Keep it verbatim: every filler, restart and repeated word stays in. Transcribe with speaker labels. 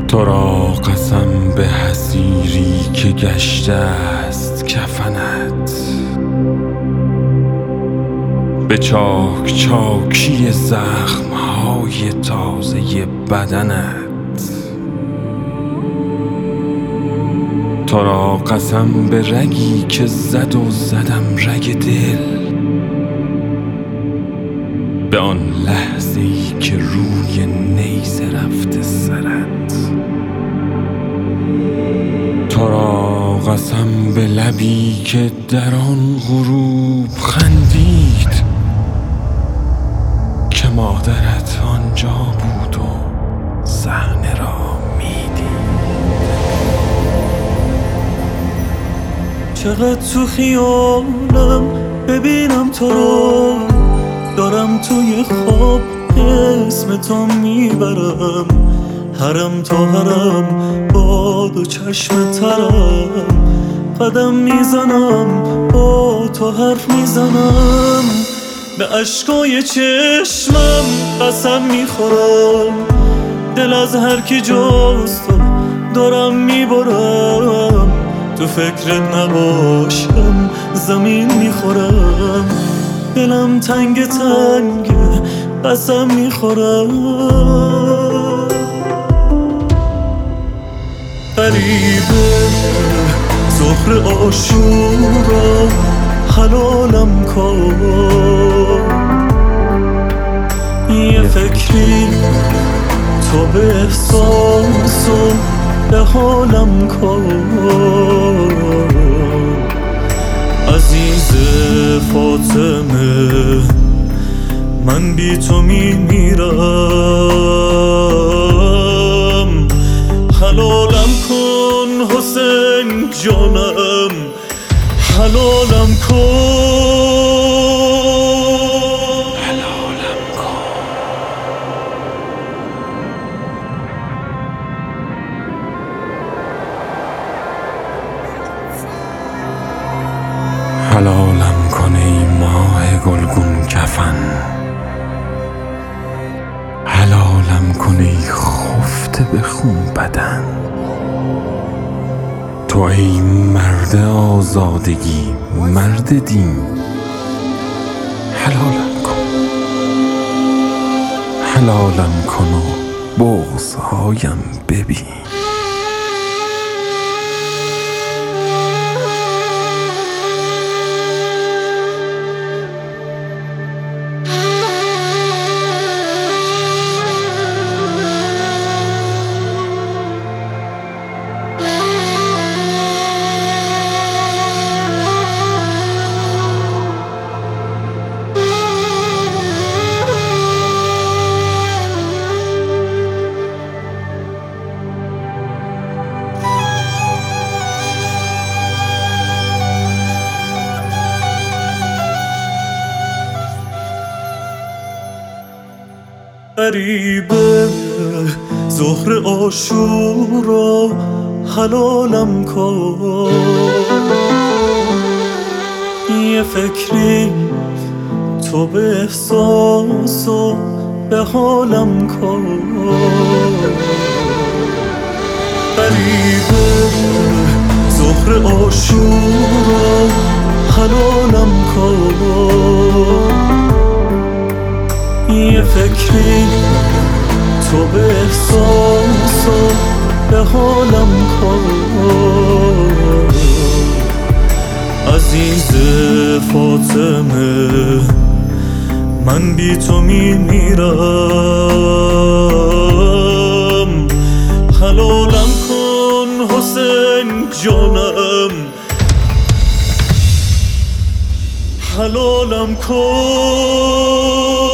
Speaker 1: تو را قسم به حسیری که گشته است کفنت، به چاک چاکی زخمهای تازه بدنت. تو را قسم به رگی که زد و زدم رگ دل، به آن لحظه‌ای که روی نیزه رفته سرت. تو را قسم به لبی که در آن غروب خندید که مادرت آنجا بود و صحنه را میدید.
Speaker 2: چقدر تو خیالم ببینم تو رو، دارم توی خواب اسم تو میبرم، حرم تا حرم باد و چشم ترم، قدم میزنم با تو حرف میزنم، به اشکای چشمم قسم میخورم، دل از هر کی جز تو دارم میبرم، تو فکرت نباشم زمین میخورم، دلم تنگ تنگ قسم میخورم. غریبه ظهر عاشورا حلالم کن، یه فکری تو به احساس و به حالم کن، عزیز فاطمه من بی تو میمیرم، حلالم کن حسین جانم، حلالم کن،
Speaker 1: حلالم کن. حلالم کن ای ماه گلگون کفن، حلالم کن ای خفته به خون بدن. تو ای مرد آزادگی مرد دین، حلالم کن، حلالم کن و بغض‌هایم ببین.
Speaker 2: غریبه ظهر عاشورا حلالم کن، یه فکری تو به احساس و به حالم کن، غریبه ظهر عاشورا حلالم کن، یه فکری تو به احساس و به حالم کن، عزیز فاطمه من بی تو میمیرم، حلالم کن حسین جانم، حلالم کن.